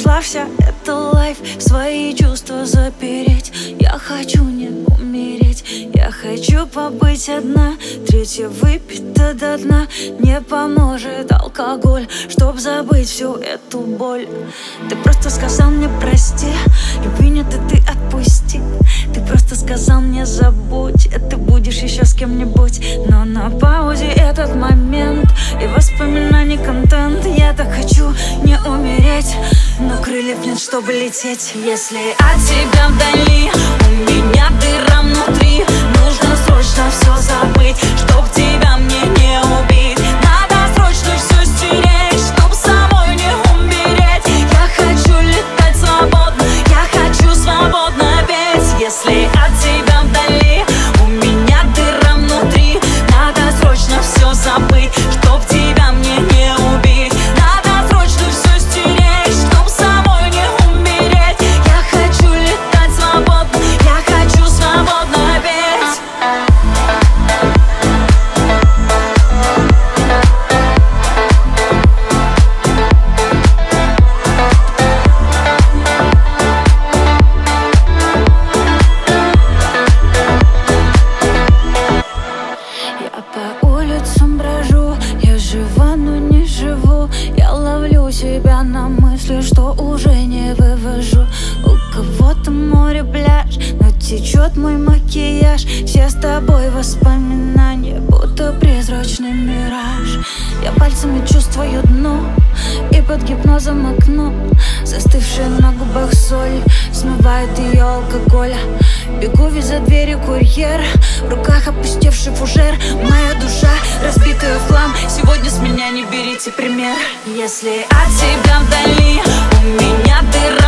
нашла вся эта лайф, свои чувства запереть. Я хочу не умереть, я хочу побыть одна. Третья выпита до дна, не поможет алкоголь, чтоб забыть всю эту боль. Ты просто сказал мне прости, любви нет и ты отпусти. Ты просто сказал мне забудь, и ты будешь еще с кем-нибудь. Но на паузе этот момент и воспоминаний контент. Я так хочу не умереть, но крыльев нет, чтобы лететь. Если от тебя вдали у меня дыра внутри, нужно срочно все забыть, чтоб тебя мне не убить. Надо срочно все стереть, чтоб самой не умереть. Я хочу летать свободно, я хочу свободно петь. Если от тебя вдали у меня дыра внутри, надо срочно все забыть, чтоб тебя мне не убить. Надо срочно все стереть, чтоб самой не умереть. Я хочу летать свободно, я хочу свободно петь. Я по улицам брожу, я жива, но не живу. Я ловлю себя на мысли, что уже не вывожу. У кого-то море, пляж, но течет мой макияж. Все с тобой воспоминания, будто призрачный мираж. Я пальцами чувствую дно, и под гипнозом окно. Застывшая на губах соль смывает ее алкоголь. Бегу из-за двери курьер, в руках опустевший фужер. Моя душа разбитая в хлам, сегодня с меня не берите пример. Если от тебя вдали у меня дыра